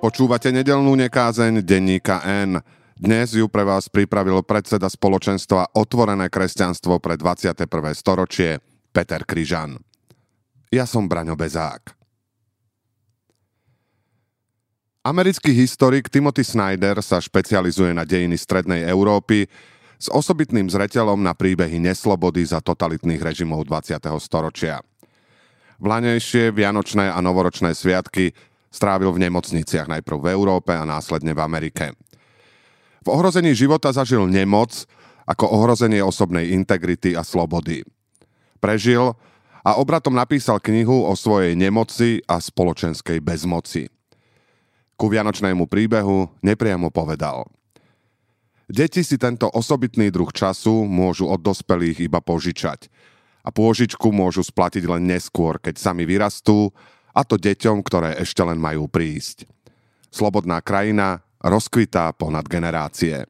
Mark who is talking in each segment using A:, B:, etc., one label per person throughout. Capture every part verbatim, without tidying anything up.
A: Počúvate nedeľnú nekázeň denníka N. Dnes ju pre vás pripravil predseda spoločenstva Otvorené kresťanstvo pre dvadsiate prvé storočie Peter Križan. Ja som Braňo Bezák. Americký historik Timothy Snyder sa špecializuje na dejiny strednej Európy s osobitným zreteľom na príbehy neslobody za totalitných režimov dvadsiateho storočia. Vlanejšie vianočné a novoročné sviatky strávil v nemocniciach najprv v Európe a následne v Amerike. V ohrození života zažil nemoc ako ohrozenie osobnej integrity a slobody. Prežil a obratom napísal knihu o svojej nemoci a spoločenskej bezmoci. Ku vianočnému príbehu nepriamo povedal: Deti si tento osobitný druh času môžu od dospelých iba požičať a pôžičku môžu splatiť len neskôr, keď sami vyrastú, a to deťom, ktoré ešte len majú prísť. Slobodná krajina rozkvitá ponad generácie.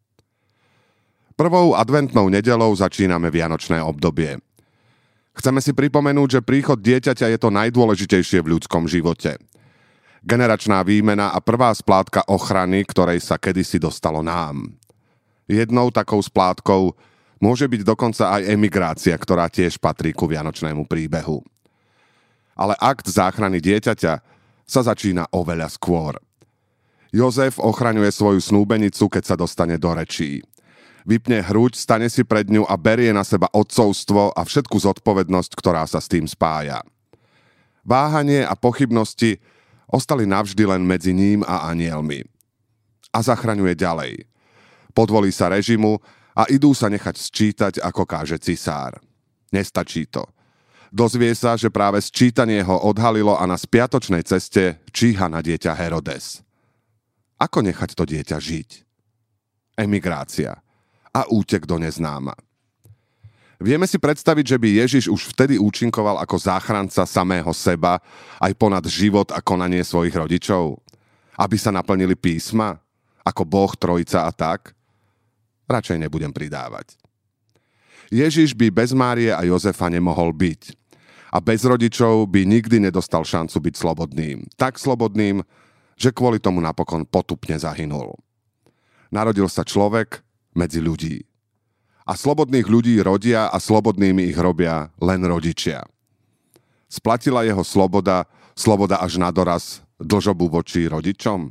A: Prvou adventnou nedeľou začíname vianočné obdobie. Chceme si pripomenúť, že príchod dieťaťa je to najdôležitejšie v ľudskom živote. Generačná výmena a prvá splátka ochrany, ktorej sa kedysi dostalo nám. Jednou takou splátkou môže byť dokonca aj emigrácia, ktorá tiež patrí ku vianočnému príbehu. Ale akt záchrany dieťaťa sa začína oveľa skôr. Jozef ochraňuje svoju snúbenicu, keď sa dostane do rečí. Vypne hruď, stane si pred ňu a berie na seba otcovstvo a všetku zodpovednosť, ktorá sa s tým spája. Váhanie a pochybnosti ostali navždy len medzi ním a anielmi. A zachraňuje ďalej. Podvolí sa režimu a idú sa nechať sčítať, ako káže cisár. Nestačí to. Dozvie sa, že práve sčítanie ho odhalilo a na spiatočnej ceste číha na dieťa Herodes. Ako nechať to dieťa žiť? Emigrácia a útek do neznáma. Vieme si predstaviť, že by Ježiš už vtedy účinkoval ako záchranca samého seba aj ponad život a konanie svojich rodičov? Aby sa naplnili písma? Ako Boh, Trojica a tak? Radšej nebudem pridávať. Ježiš by bez Márie a Jozefa nemohol byť. A bez rodičov by nikdy nedostal šancu byť slobodným. Tak slobodným, že kvôli tomu napokon potupne zahynul. Narodil sa človek medzi ľudí. A slobodných ľudí rodia a slobodnými ich robia len rodičia. Splatila jeho sloboda, sloboda až na doraz, dlžobu voči rodičom?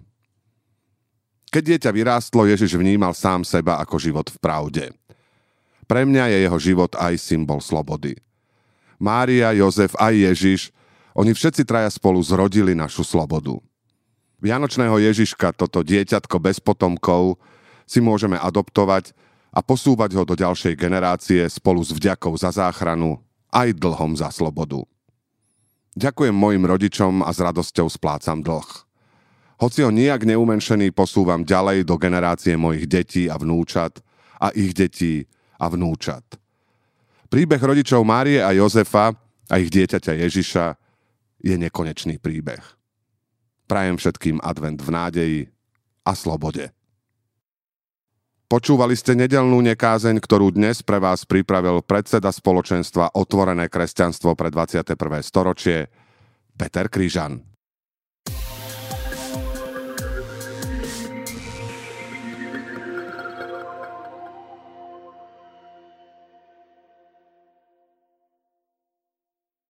A: Keď dieťa vyrástlo, Ježiš vnímal sám seba ako život v pravde. Pre mňa je jeho život aj symbol slobody. Mária, Jozef aj Ježiš, oni všetci traja spolu zrodili našu slobodu. Vianočného Ježiška, toto dieťatko bez potomkov, si môžeme adoptovať a posúvať ho do ďalšej generácie spolu s vďakou za záchranu aj dlhom za slobodu. Ďakujem mojim rodičom a s radosťou splácam dlh. Hoci ho nijak neumenšený posúvam ďalej do generácie mojich detí a vnúčat a ich detí a vnúčat. Príbeh rodičov Márie a Jozefa a ich dieťaťa Ježiša je nekonečný príbeh. Prajem všetkým advent v nádeji a slobode. Počúvali ste nedeľnú nekázeň, ktorú dnes pre vás pripravil predseda spoločenstva Otvorené kresťanstvo pre dvadsiate prvé storočie Peter Križan.